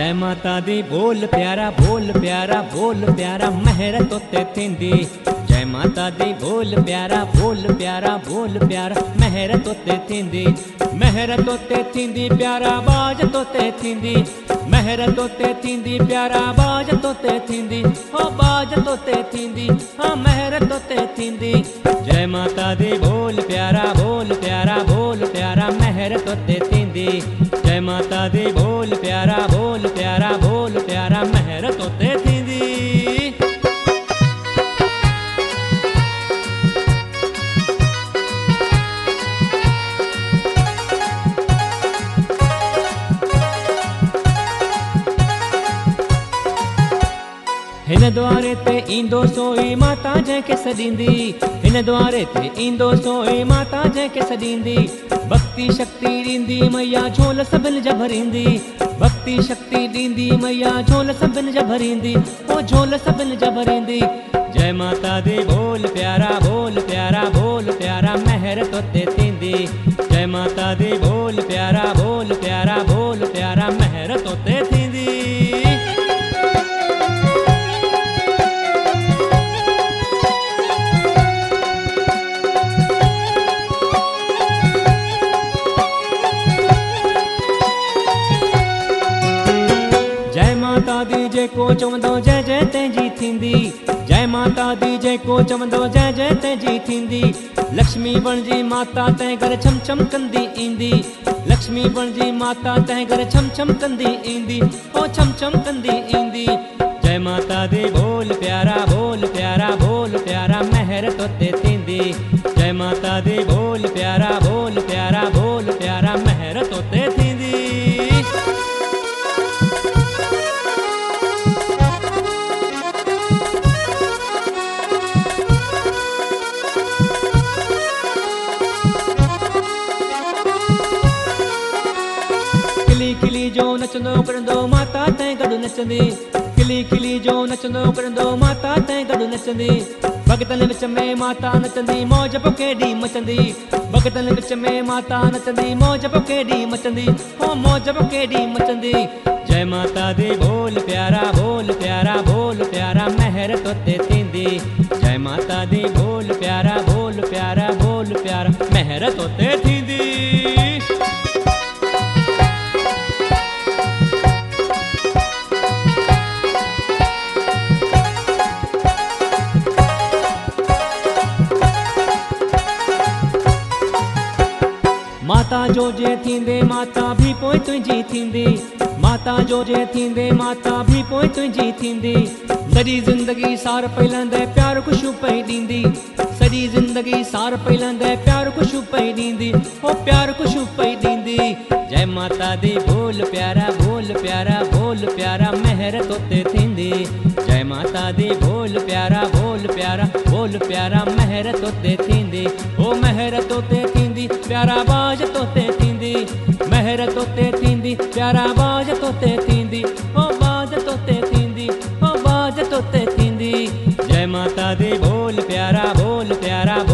जय माता दी बोल प्यारा बोल प्यारा महर तोते थींदी। जय माता दी बोल प्यारा बोल प्यारा महर तोते थींदी। महर तोते थींदी प्यारा बाज तोते थींदी। महर तोते थींदी प्यारा बाज तोते थींदी। ओ बाज तोते थींदी हाँ महर तोते थींदी। जय माता दी बोल प्यारा महर तोते थींदी। जय माता दी बोल प्यारा महर तोते थींदी। हिन द्वारे ते ईंदो सोई माता जंहिंखे सॾींदी। हिन द्वारे ते ईंदो सोई माता जंहिंखे सॾींदी। भक्ति शक्ति ॾींदी मैया झोल सभिनि जा भरींदी। भक्ति शक्ति ॾींदी मैया झोल सभिनि जा भरींदी। ओ झोल सभिनि जा भरींदी। जय माता दी बोल प्यारा महर तोते थींदी। जय माता दी बोल प्यारा महर तोते थींदी। जय माता दी जेको चवंदो जय जय तंहिंजी थींदी। जय माता दी जेको चवंदो जय जय तंहिंजी थींदी। लक्ष्मी बणिजी माता तंहिं घर छम छम कंदी ईंदी। लक्ष्मी बणिजी माता तंहिं घर छम छम कंदी ईंदी। ओ छम छम कंदी ईंदी। जय माता दी बोल प्यारा महर तोते थींदी। जय माता दी बोल प्यारा महर तोते थींदी। खिली जो नचंदो करंदो माता तंहिं गॾु नचंदी। खिली जो नचंदो करंदो माता तंहिं गॾु नचंदी। भगतनि विच में माता नचंदी मौज पोइ केॾी मचंदी। भगतनि विच में माता नचंदी मौज पोइ केॾी मचंदी। हो मौज पोइ केॾी मचंदी। जय माता दी बोल प्यारा महर तोते थींदी। जय माता दी बोल प्यारा महर तोते थींदी। माता जो जे थींदे माता भी पोइ तुंहिंजी थींदी। माता जो जे थींदे माता भी पोइ तुंहिंजी थींदी। सॼी ज़िंदगी सार पई लहंदे प्यार ख़ुशू पई ॾींदी। सॼी ज़िंदगी सार पई लहंदे प्यार ख़ुशू पई ॾींदी। ओ प्यार ख़ुशू पई ॾींदी। जय माता दी बोल प्यारा महर तोते थींदी। जय माता दी बोल प्यारा महर तोते थींदी। ओ महर तोते थींदी प्यारा बाज तोते थींदी। महर तोते थींदी प्यारा बाज तोते थींदी। ओ बाज तोते थींदी ओ बाज तोते थींदी। जय माता दी बोल प्यारा